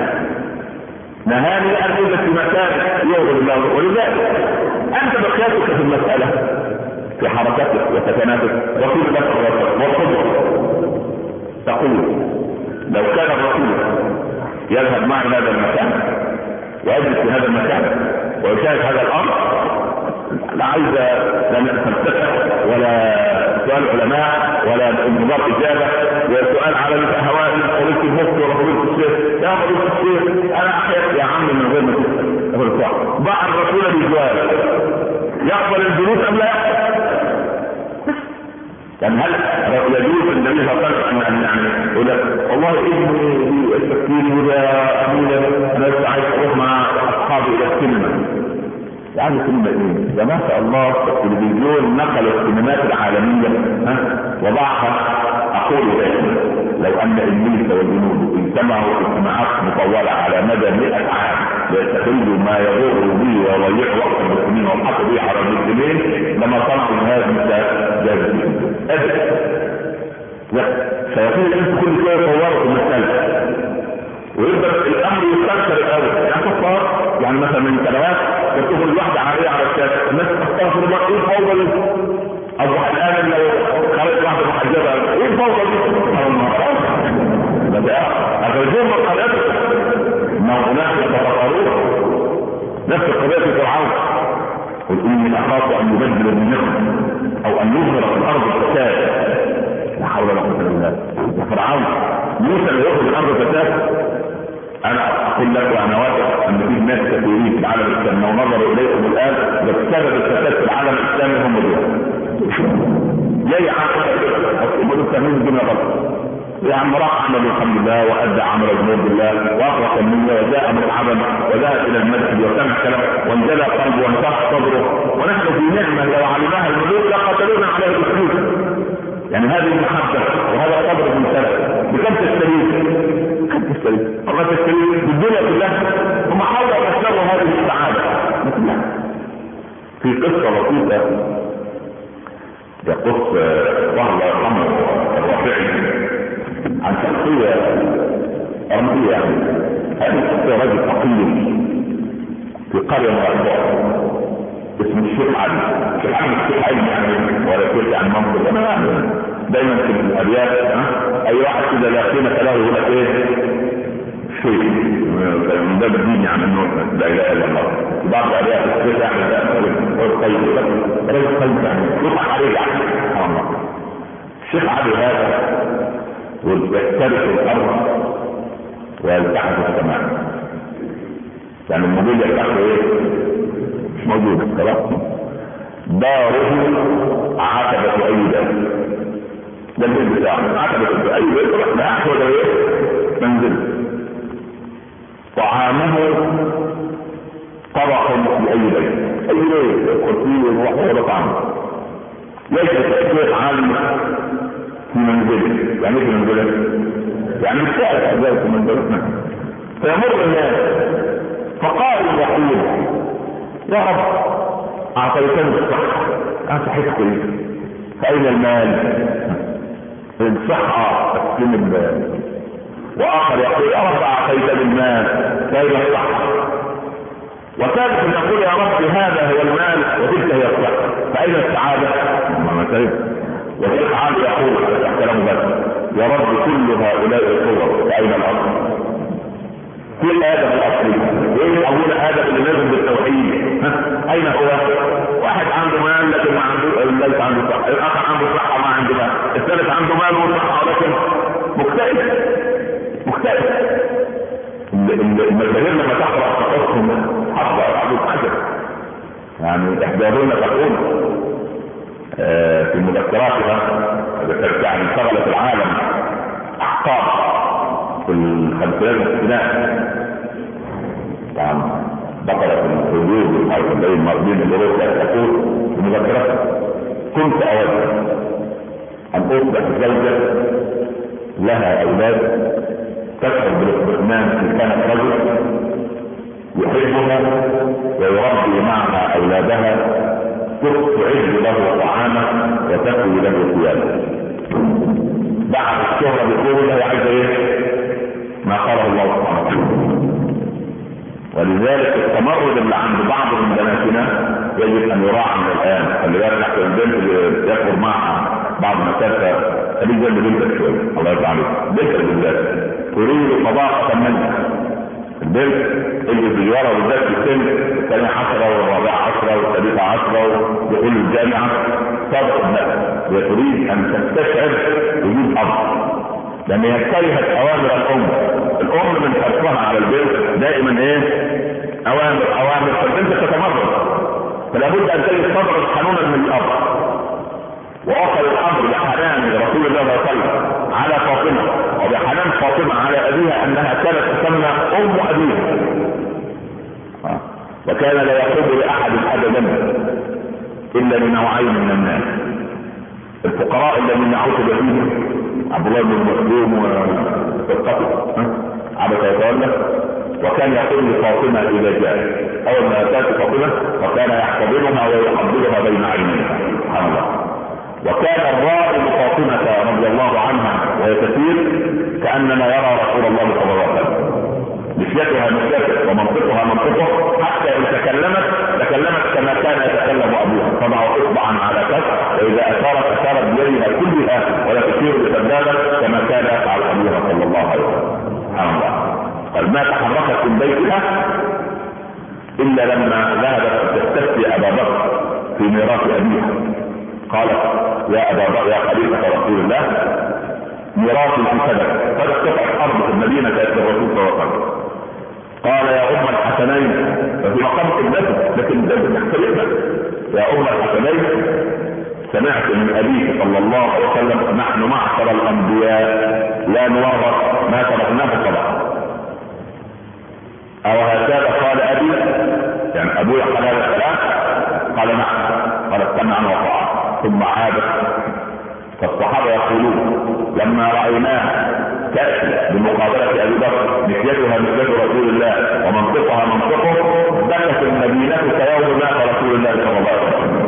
نهاني أن أوجد في مكان يغضب الله. ولذلك أنت بقيتك في المسألة في حركتك وسكناتك رسول لك والصدق تقول لو كان الرسول يذهب معي هذا المكان ويجلس في هذا المكان ويشاهد هذا الأمر لا عايز لا فلسفة ولا سؤال علماء ولا انتظار اجابه وسؤال على الهواء قلت المفتي ولا قلت الشيخ. يا قلت الشيخ انا احيا يا عم من غير ما تسال. ضع الرسول بالجواب يقبل الجلوس ام لا يقبل؟ يعني هل يجوز النبي صلى الله عليه وسلم ان يعني يقول لك والله ابني التفكير وده امينه انا لسه عايز اروح مع اصحابي الى السينما. يعني كلمة ايه؟ ده ما شاء الله التلفزيون نقل السينمات العالمية وضعها. اقول دائما لو ان ابليس والجنود اجتمعوا اجتماعات مطولة على مدى 100 عام ليستخرجوا ما يضر به ويضيع وقت المسلمين والحق به على المسلمين لما صنعوا هذا المثال ابدا. شياطين الانس كل شوية يطوروا في المسألة ويبدأ الامر يستنكر الاول. يعني صار يعني مثلا من سنوات تكون الواحدة عارية على الشاشة الناس تستغفر الله ايه الفوضى دي؟ اصبح الان لو خرجت واحدة محجبة ايه الفوضى دي؟ يخاف ان يبدل النعم او ان يظهر في الارض الفساد. لا حول ولا قوه الا بالله. وفرعون موسى اللي يخرج الارض فساد. انا اقول لك وانا واثق ان في ناس كثيرين في العالم الاسلامي لو نظروا اليكم الان بسبب الفساد في العالم الاسلامي هم دول. جاي عقل هم فاهمين الدنيا غلط. يا عم راح عمل الحمد لله وادى عمل الذنوب بالله واخلص النية وجاء متعبا وذهب الى المسجد وسمع كلام وانجلى قلبه وانشرح صدره ونحن في نعمه لو علمها الملوك لقتلونا عليه الاسلوب. يعني هذه المحبه وهذا الصبر من سنه بكم تستريد؟ كم تستريد؟ الله تستريد بالدنيا كلها. هم حاولوا ان يسلموا هذه السعاده. في قصه لطيفه يقص الله يرحمه الرافعي عن شخصية رمزية. هذه الشخصية رجل فقير في قرية مرحبا اسمه الشيخ علي. الشيخ علي الشيخ علي يعني ولا كيف عن منصب. انا يعني دايما في الابيات اي واحد كده لا قيمة له يقول لك ايه شيء من باب الدين يعني انه لا اله الا الله. بعض الابيات الشيخ يعني رجل طيب رجل طيب يعني يطلع عليه يعني سبحان الله. الشيخ علي هذا ويختلف الارض ويلتحق السماء. يعني الموجود يلتحق ايه؟ مش موجود خلاص. داره عتبة اي بيت. ده البيت بتاعه عتبة اي بيت يروح ناحيه ولا ايه؟ منزل. طعامه طبق في اي بيت. اي بيت يدخل فيه ويروح وهو طعامه. يجلس الشيخ عالم في منزله. يعني ايه في منزله؟ يعني السائل أعزائي في منزلتنا. فيمر الناس فقال يقول يا رب اعطيتني الصحة. انا صحيح كويسة. فاين المال؟ الصحة تسلم المال. واخر يقول يا رب اعطيتني المال. فاين الصحة؟ وثالث يقول يا رب هذا هو المال وتلك هي الصحة. فاين السعادة؟ ما سيد. والشيخ علي يقول كلام بس يا رب كل هؤلاء الصور فاين الاصل؟ كل ادم الاصلي ايه اول ادم اللي نازل بالتوحيد اين هو؟ واحد عنده مال لكن ما عنده ليس عنده صحه. الاخر عنده صحه ما عنده مال. الثالث عنده مال وصحه ولكن مكتئب. المشاهير لما تقرا قصصهم حفظ عبد الحجر يعني احداهن تقول في مذكراتها يعني شغلت العالم احقاب في الخمسينات والستينات. طبعا بقرة الحدود والحرب بين المرضين اللي روحها تقول في مذكراتها كنت اود ان اصبح زوجة لها اولاد تشعر بالاطمئنان ان كانت رجل يحبها ويربي معها اولادها تعد له طعاما وتكوي له ثيابا. بعد الشهرة بيقول له عايز ايه؟ ما قاله الله سبحانه وتعالى. ولذلك التمرد اللي عند بعض من بناتنا يجب ان يراعى من الان. اللي يرجع البنت اللي يكبر معها بعض مسافه خليك جنب بنتك شويه الله يرضى عليك. بنتك بالذات تريد صداقه منك. البنت اللي بالجواره بالذات في السن الثانية 10 والرابعة 10 والثالثة 10 ودخول الجامعة صدق النفس. وتريد ان تستشعر وجود اب لان هي كرهت اوامر الام من حرصها على البنت دائما ايه؟ اوامر فالبنت تتمرد. فلا بد ان تجد صدرا حنونا من الاب. واصل الامر بحنان رسول الله صلى الله عليه وسلم على فاطمه وبحنان فاطمه على ابيها انها كانت تسمى ام ابيها. وكان لا يقوم لاحد ابدا الا لنوعين من الناس: الفقراء الذين عوتب فيهم عبد الله بن مسعود والقتل عبد يتولى. وكان يقول لفاطمه اذا جاءت اول ما اتت فاطمه وكان يحتضنها ويحضرها بين عينيها سبحان الله. وكان الرائد فاطمه رضي الله عنها وهي تسير كانما يرى رسول الله صلى الله عليه وسلم. مشيتها مشيته ومنطقها منطقه حتى ان تكلمت كما كان يتكلم ابوها. تضع اصبعا على كف واذا اشارت بيدها كلها ولا تشير بسبابه كما كان يفعل ابوها صلى الله عليه وسلم. سبحان الله. قال ما تحركت من بيتها الا لما ذهبت تستفتي ابا بكر في ميراث ابيها، قالت يا ابا بكر يا خليفه رسول الله ميراث في صدقه، قطعه ارض في المدينه كانت للرسول صلى الله عليه وسلم. قال يا ام الحسنين، ففي مقام ابنته لكن ده تحترمها، يا ام الحسنين سمعت من ابيك صلى الله عليه وسلم نحن معشر الانبياء لا نورث ما تركناه صدقه، او هكذا قال ابي، يعني ابويا قال هذا الكلام؟ قال نعم. قال استمعنا وطاعنا. ثم عادت، فالصحابه يقولون لما رايناه تاتي بمقابله ابي بكر مثلتها مثل رسول الله ومنطقها منطقه، بكت المدينه كيوم مات رسول الله صلى الله عليه وسلم.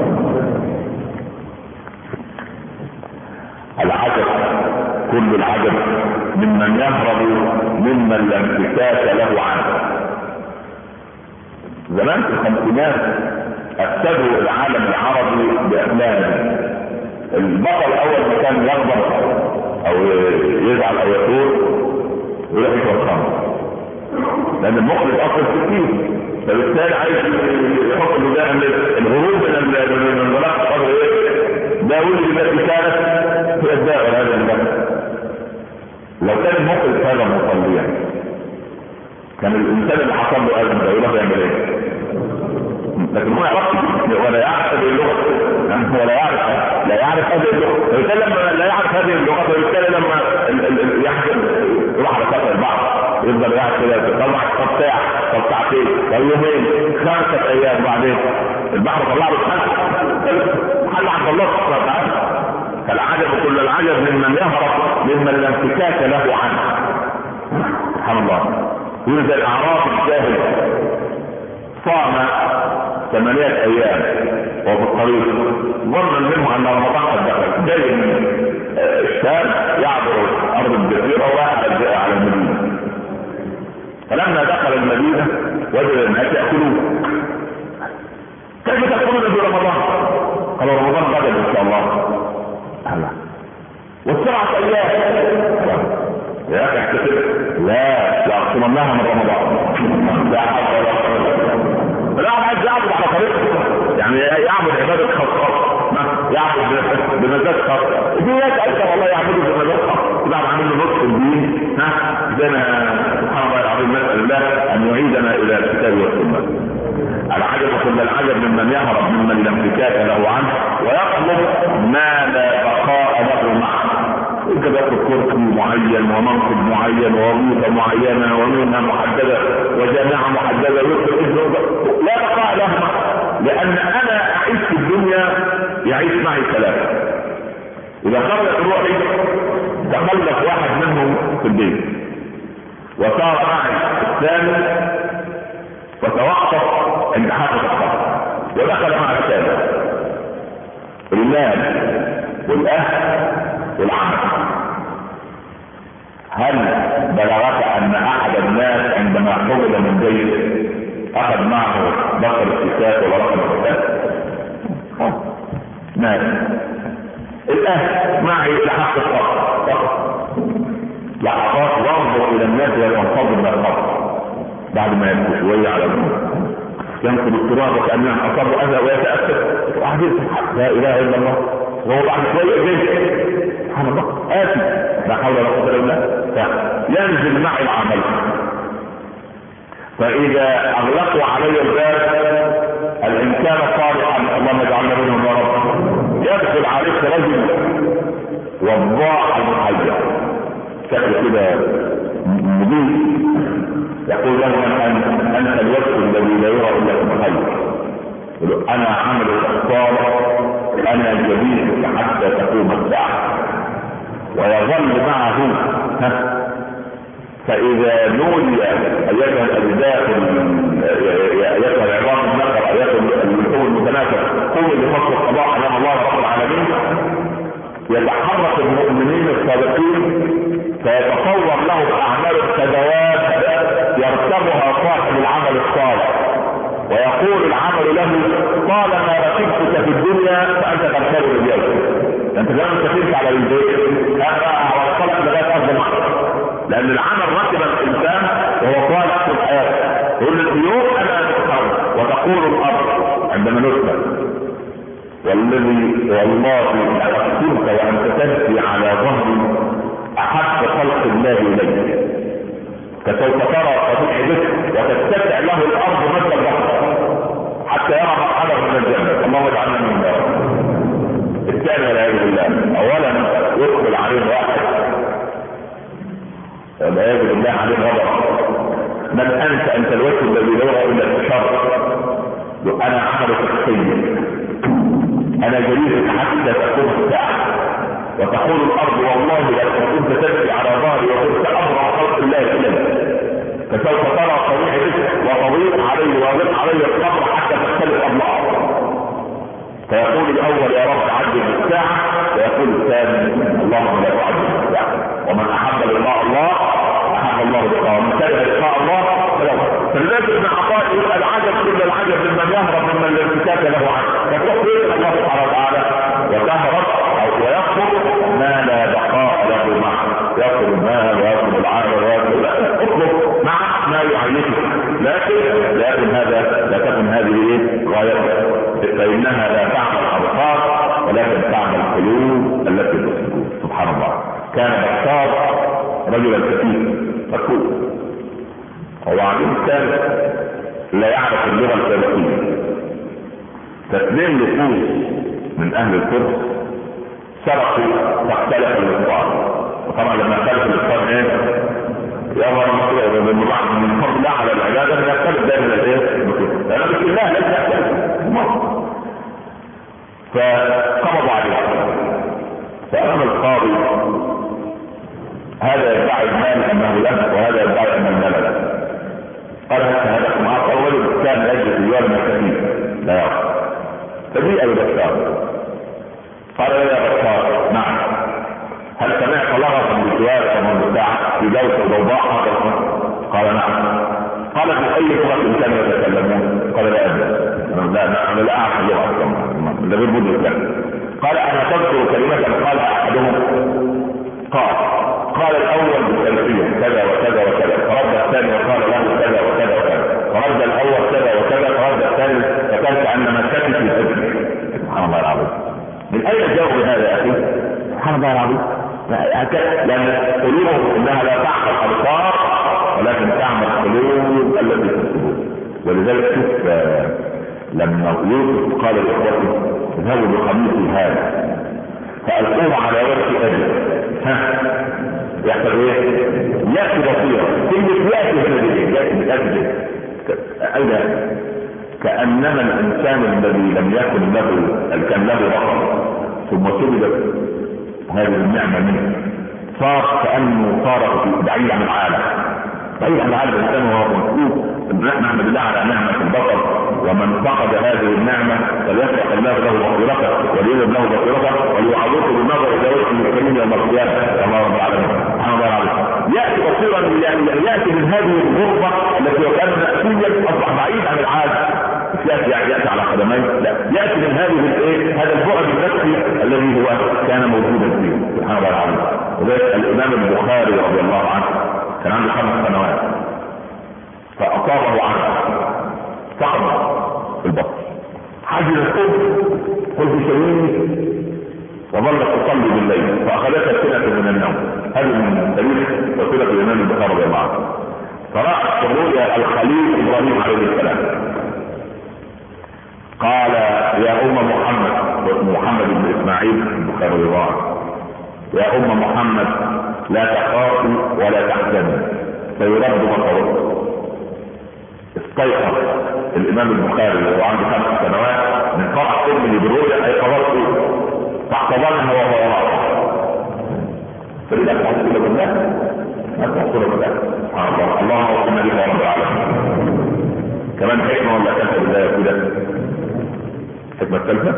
العجب كل العجب ممن يهرب ممن لا انفكاك له عنه. زمان في الخمسينات افسدوا العالم العربي بافلام. البطل اول ما كان يغضب او يزعل او يثور يروح يشرب خمر، لان المخرج اصلا كتير، فبالتالي عايز يحط له ده الهروب من المناخ القدر ايه؟ ده ولد التي كانت في الدائره هذا المكان. لو كان المخرج هذا مصليا كان الانسان اللي حصل له ازمه ده يروح يعمل ايه؟ لكن هو يعرف ولا يعرف هذه اللغه، ولا يعرف هذه اللغه، فبالتالي لما لا يعرف هذه اللغه فبالتالي لما يحصل يروح على سطح البحر يفضل قاعد كده يطلع طب ساعه طب ساعتين طب يومين 5 ايام بعدين البحر طلع له حل عن الله سبحانه وتعالى. فالعجب كل العجب ممن يهرب ممن لا انفكاك له عنه. سبحان الله. يقول زي الاعراب الجاهل صام 8 ايام وهو في الطريق ظنا منه ان رمضان قد دخل، جاي من الشام يعبر ارض الجزيره وراح على المدينه. فلما دخل المدينه وجد الناس ياكلون. كيف تاكلون في رمضان؟ قالوا رمضان غدا ان شاء الله. والسبعة ايام يا اخي احتسب لا لاقسمناها من رمضان. لا حول ولا قوه. لا عايز يعبد على طريقه، يعني يعبد عباده خاصه، يعبد بمزاج خاص. في ناس اكثر والله يعبدوا بمزاج خاص، بعد عامل له نص الدين زي ما سبحان الله العظيم نسال الله ان يعيدنا الى الكتاب والسنه. العجب كل العجب ممن يهرب ممن لا انفكاك له عنه ويطلب ما لا بقاء له معه. انت بياخد كرسي معين ومنصب معين ووظيفه معينه ومنها محدده وجامعه محدده لا بقاء له معه، لان انا اعيش في الدنيا يعيش معي 3. اذا خرجت روحي تخلف واحد منهم في البيت وصار معي الثاني وتوقف عند حافظ الخطر ودخل مع الثالث. المال والاهل والعمل. هل بلغك ان احد الناس عندما خرج من بيته اخذ معه بطل الكتاب ولا رقم الكتاب؟ مال. الاهل معي لحق الخطر لحظات ينظر الى الناس وينفضل من الخطر بعد ما يمشي شويه على النور ينقل التراب وكأنهم أصابوا أذى ويتأثر وحديث لا إله إلا الله وهو بعد شوية جيد سبحان الله آتي لا حول ولا قوة إلا بالله ينزل معي العمل. فإذا أغلقوا علي الباب الإنسان صالحا اللهم اجعلنا منهم يا رب يدخل عليك رجل وضاع المحيط شكل كده مدير يقول له انت الوجه الذي لا يرى الا في الخير. يقول انا عمل الاخطار انا جليسك حتى تقوم الساعه ويظل معه فاذا نودي ايتها الاجداث ايتها العظام النقر ايتها اللحوم المتنافس قوم لفصل القضاء امام الله رب العالمين يتحرك المؤمنين الصادقين فيتصور له اعمال الخدوات يرتبها صاحب العمل الصالح ويقول العمل له طالما ركبتك في الدنيا فانت تركب اليوم. انت لما تسيرك على البيت انا اوصلك لغايه ارض المحر لان العمل ركب الانسان وهو صالح في الحياه. يقول اليوم انا اتحرك وتقول الارض عندما نسبه والذي والله لقد كنت وانت تمشي على ظهر احب خلق الله اليك، فسوف ترى قبيح بك وتتسع له الارض مثل البحر حتى يرى مقعده من الجنه. الله يجعلنا من النار. الثاني والعياذ بالله، اولا يدخل عليه واحد والعياذ بالله عليه غضب. من انت الوجه الذي لا يرى الا الشر، انا عملك السيء، انا جريء حتى تقوم الساعه وتقول الارض والله لو كنت تمشي على ظهري وكنت ابرع خلق الله اليك، فسوف ترى قبيح بك وتضيق عليه ويضيق عليه القبر حتى تختلف اضلاعه. فيقول الاول يا رب عجل الساعه، ويقول الثاني اللهم لا تعجل الساعه. ومن احب لقاء الله احب الله لقاءه، ومن كره لقاء الله فلذلك ابن عطاء يقول العجب كل العجب ممن يهرب ممن لا انفكاك له عنه. فتروح بين الله سبحانه وتعالى وتهرب ويخرج ما لا بقاء له معه، ياخذ المال وياخذ العمل وياخذ اطلب مع ما يعيشه، لكن هذا لا تكن هذه غايته، فانها لا تعمل الابصار ولكن تعمل القلوب التي في الصدور. سبحان الله. كان بكار رجلا كثير مكتوب، وبعدين كان لا يعرف اللغه الفارسيه، فاثنين نفوس من اهل الفرس سرقوا فاختلف الاسطان. وطبعا لما اختلف الاسطان ايه؟ يظهر من فضل الله على العباده ان يختلف دائما الايه؟ لان بسم الله ليس يختلف. فقبضوا عليه، فامام القاضي هذا يدعي المال انه له وهذا يدعي ان المال له. قال هذا معاق اول كان يجلس اليوم الكثير لا يعرف، فجيء ببكار قال يا بكار نعم، هل سمعت لغطا بالجوار ومن بتاع في جوة ضوضاء؟ قال نعم. قال في اي لغة كانوا يتكلمون؟ قال لا ادري، انا لا اعرف اللغة لا غير مدرك. قال انا تذكر كلمة قالها احدهم؟ قال الاول بالتلفية كذا وكذا وكذا، فرد الثاني وقال له كذا وكذا وكذا، فرد الاول كذا وكذا، فرد الثاني فكان كانما سكت في الحزن. سبحان الله العظيم. من اين جاءوا بهذا يا اخي؟ سبحان الله العظيم. لان قلوبهم انها لا تعمل ابصار ولكن تعمل قلوب التي في الصدور. ولذلك لما يوسف قال لاخوته اذهبوا بقميصي هذا فالقوه على وجه ابي، يحصل ايه؟ ياتي بصيرا. كلمه ياتي هذه ياتي باجل اين؟ كانما الانسان الذي لم يكن له كان له بصر ثم سلبت هذه النعمه منه صار كانه صار بعيد عن العالم، بعيد عن العالم. الانسان وهو مكتوب نحمد الله على نعمه البصر، ومن فقد هذه النعمه فليفتح الله له بصيرته وليجب له بصيرته وليعوضه بالنظر الى وجه المسلمين يوم القيامه كما رب العالمين. سبحان الله العظيم. ياتي بصيرا يعني ياتي من هذه الغرفه التي كان مأسيا اصبح بعيد عن العالم، ياتي على قدميه، لا ياتي من هذا البعد النفسي الذي هو كان موجودا فيه. سبحان الله العظيم. وذلك الامام البخاري رضي الله عنه كان عنده 5 سنوات فاصابه عنه صعب البصر، حجز الصبح قلت شميني وظلت تصلي بالليل فاخذتها سنه من النوم. هذه من تاريخ وسيله الامام البخاري رضي الله عنه. فرأت رؤيا الخليل ابراهيم عليه السلام قال يا محمد، واسمه محمد بن اسماعيل البخاري رضي الله عنه، يا محمد لا تخافي ولا تحزني سيرد بصرك. استيقظ الامام البخاري وهو عنده 5 سنوات من فرح امه بالرؤيا، ايقظته فاحتضنها وهو راضي. فلذلك تحصل بالله ما تحصل بالله. سبحان الله. اللهم وصلنا بك يا رب العالمين. كمان حكمه ولا كانت بالله كده؟ حكمه ثالثه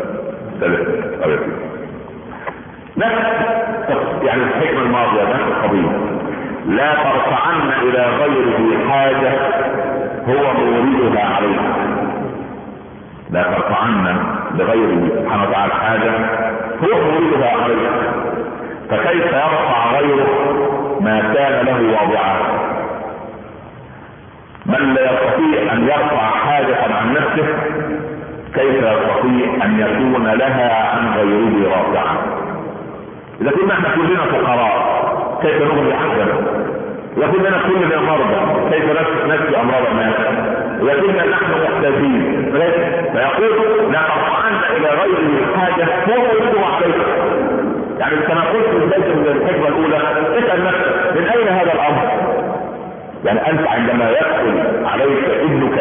نفس يعني الحكمه الماضيه نفس القضيه. لا ترفعن الى غيره حاجه هو موردها عليك. لا ترفعن لغيره سبحانه وتعالى حاجه هو موردها عليك، فكيف يرفع غيره ما كان له واضعا؟ من لا يستطيع ان يرفع حاجه عن نفسه كيف يستطيع ان يكون لها عن غيره رافعا؟ اذا كنا احنا كلنا فقراء كيف نغني حقنا؟ اذا كنا كلنا مرضى كيف نشفي امراض الناس؟ اذا كنا نحن محتاجين فيقول لا ترفعن الى غيره حاجه هو يريدها عليك. يعني كما قلت في بدايه الحكمه الاولى اسال نفسك من اين هذا الامر؟ يعني انت عندما يدخل عليك ابنك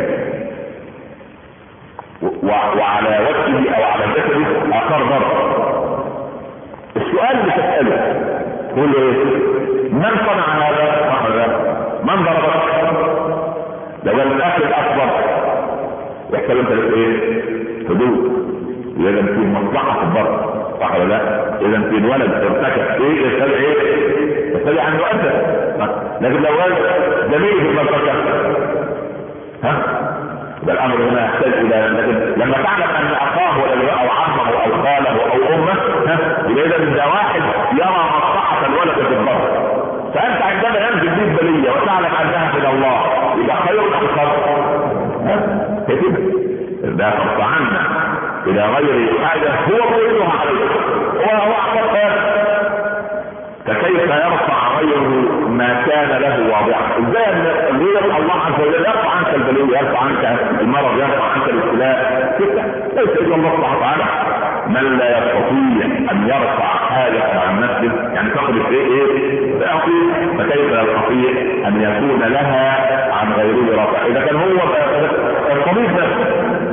وعلى وجهه او على جسده اثار ضرر، السؤال اللي تساله تقول له ايه؟ من صنع هذا؟ من ضربك؟ لو الاخر الاكبر يحصل انت ايه؟ حدود. اذا في مصلحه في الضرب صح ولا لا؟ اذا في الولد ارتكب ايه يستدعي عنه انت. لكن لو ولد زميله في المنطقه ده الامر هنا يحتاج الى، لكن لما تعلم ان اخاه او عمه او خاله او امه اذا ده واحد يرى مصلحه الولد في الضرب، فانت عندما ينزل به البليه وتعلم انها من الله يبقى خير من الخطر. كده لا ترفعن الى غير حاجه هو يريدها عليك وهو اعتقد. فكيف يرفع غيره ما كان له واضعا؟ ازاي غير الله عز وجل يرفع عنك البليه، يرفع عنك المرض، يرفع عنك الابتلاء؟ ليس الا الله سبحانه وتعالى. من لا يستطيع ان يرفع حاجه عن نفسه يعني تقدر ايه فكيف يستطيع ان يكون لها عن غيره رافع؟ اذا كان هو الطبيب نفسه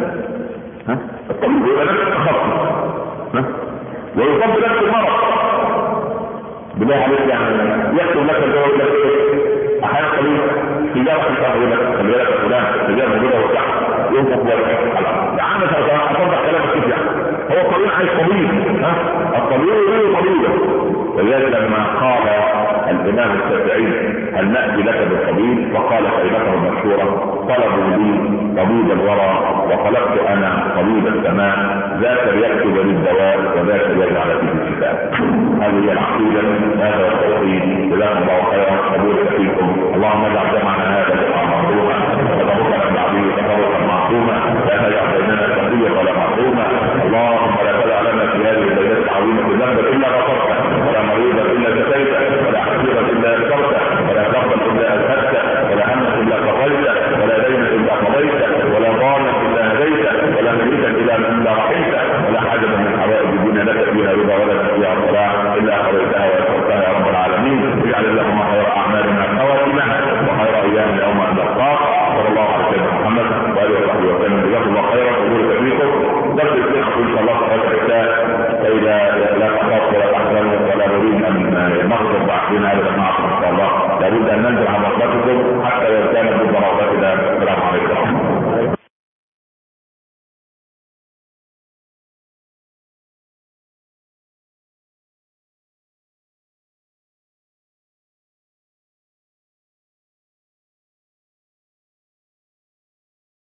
الطبيب يبقى نفسه تخصص ويصاب بنفس المرض بالله عليك، يعني يكتب لك الدواء يقول لك ايه؟ احيانا طبيب تجاره يقول لك خلي بالك يا فلان تجاره موجوده وبتاع ينفق لك يا عم اصدق كلامك كيف يعني؟ هو الطبيب عايز طبيب الطبيب يريد طبيبا. ولذلك لما قال الامام الشافعي هل ناتي لك بالطبيب؟ فقال كلمته المشهوره طلبوا لي طبيب الورى وطلبت انا طبيب السماء، ذاك ليكتب للدواء وذاك ليجعل فيه الشفاء. هذه هي العقيده، هذا هو التوحيد. جزاكم الله خيرا وبارك فيكم. اللهم اجعل جمعنا هذا جمعا مرحوما وتفرقنا من بعده تفرقا معصوما، لا تجعل بيننا تقيا ولا محروما. اللهم لا تدع لنا في هذه الليله العظيمه ذنبا الا غفرته، ولا مريضا الا شفيته، ولا حسيرا الا يسرته، ولا كربا الا اذهبته، ولا هما الا فرجته، ولا دينا الا قضيته، ولا ضالا الا هديته، ولا ميتا الا رحمته، ولا حاجه من حوائج الدنيا لك فيها رضا ولا فيها صلاح الا قضيتها ويسرتها يا رب العالمين. اجعل اللهم خير اعمالنا خواتمها وخير ايامنا يوم ان نلقاك. صلى الله على سيدنا محمد واله وصحبه وسلم. جزاكم الله خيرا وبارك فيكم. درس الشيخ ان شاء الله تعالى فاذا لا تخاف ولا تحزن ولا نريد ان نخرج بعدين ابدا معكم ان شاء الله، لابد ان ننزل عن رغبتكم حتى لو كانت بضرباتنا. السلام عليكم.